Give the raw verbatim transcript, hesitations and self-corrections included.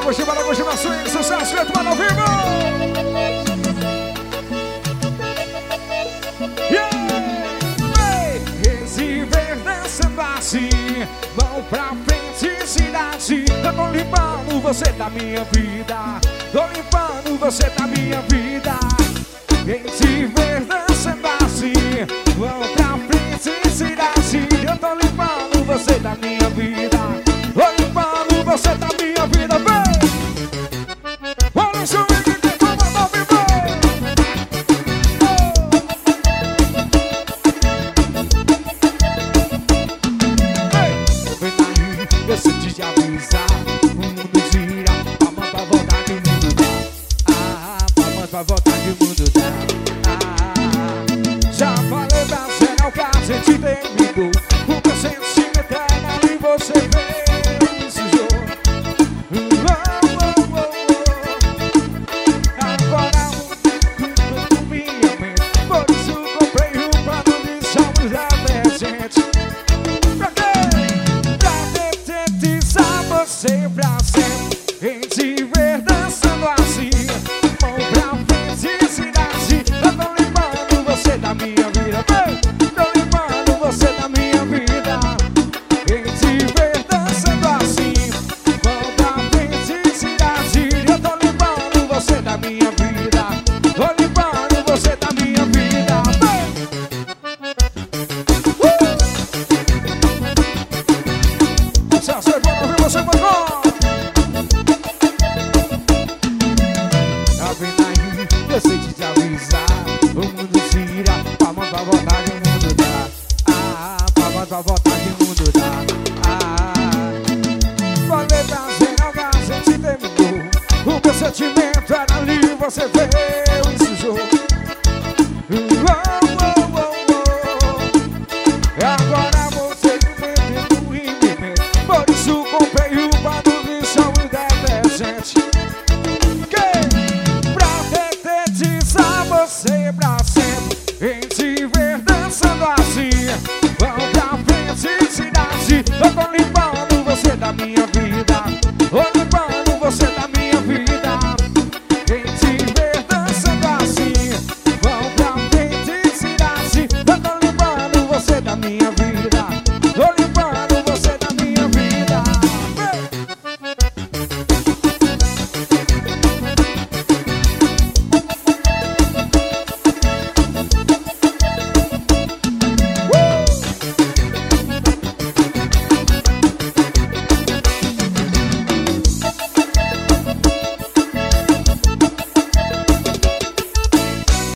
curtir, bora curtir na swing, sucesso feito para ao vivo! Yeah! Hey! Esse verde dançando assim, mão pra frente, cidade. Eu tô limpando você da minha vida, tô limpando você da minha vida. Quem te ver dançando assim, mão pra frente, cidade. Eu tô limpando você da minha vida, tô limpando você da minha vida, vem! Olha o swing que tu mandou viver! Ei! Vem daí, eu senti te avisar. O mundo gira, palmas pra voltar que o mundo dá. Ah, palmas pra voltar que o mundo dá. Ah, já falei pra você, não que a gente terminou. O meu sentimento é ali você vê. Você vê.